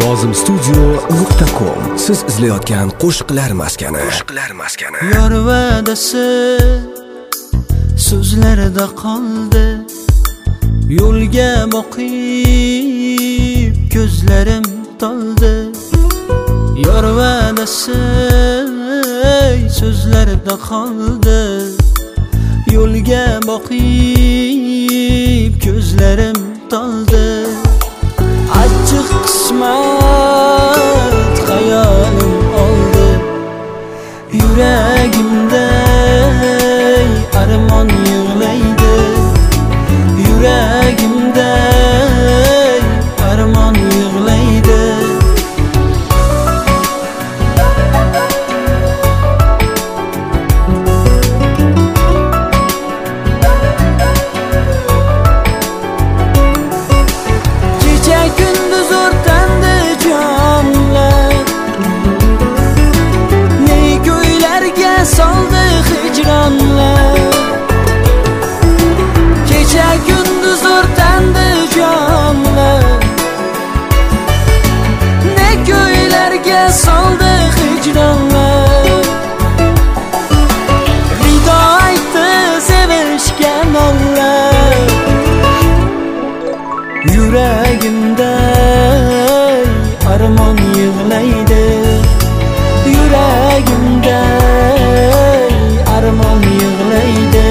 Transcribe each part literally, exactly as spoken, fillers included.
nozim studio nuqta com. Siz izlayotgan qo'shiqlar maskani. Qo'shiqlar maskani. Yor va'dasi so'zlarida qoldi. Yo'lga boqib ko'zlarim toldi. Yor va'dasi so'zlarida qoldi. Yo'lga boqib ko'zlarim toldi. Achchiq qismat hayolim oldi. Yuragimda armon yig'laydi. Yuragimda armon yig'laydi. Kecha kunduz o'rtandi jonlar, ne ko'ylarga soldi hijronlar. Kecha kunduz o'rtandi jonlar, ne ko'ylarga soldi hijronlar. Vido aytdi sevishgan onlar. Yuragimda armon yig'laydi. Yuragimda armon yig'laydi.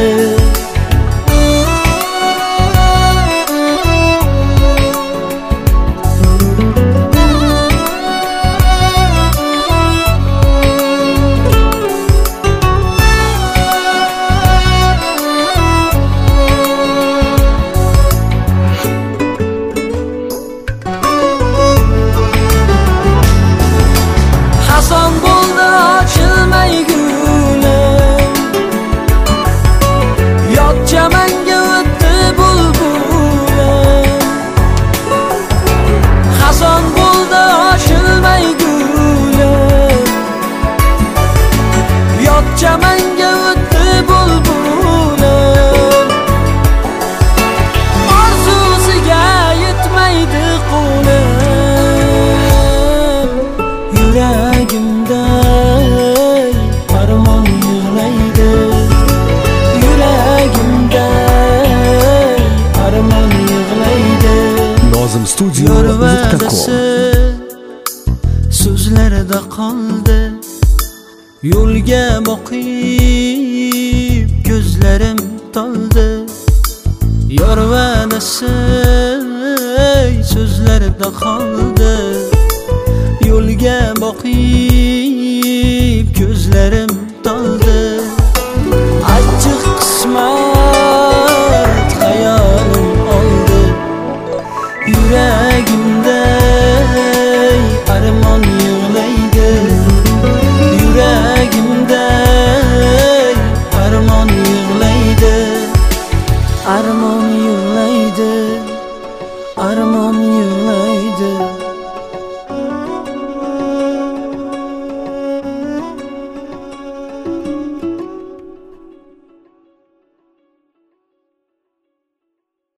Hason bo'ldi ochilmay gulim, yot chamanga o'tdi bulbulim. Hason bo'ldi ochilmay gulim, yot chamanga o'tdi bulbulim. Orzusiga yetmaydi qo'lim. Yuragimda armon yig'laydi. Yuragimda armon yig'laydi. nozim studio nuqta com. So'zlarida qoldi. Yo'lga boqib ko'zlarim toldi. Yor va'dasi so'zlarida qoldi. Yo'lga boqib ko'zlarim toldi. Achchiq qismat hayolim oldi. Yuragimda armon yig'laydi. Yuragimda armon yig'laydi. Armon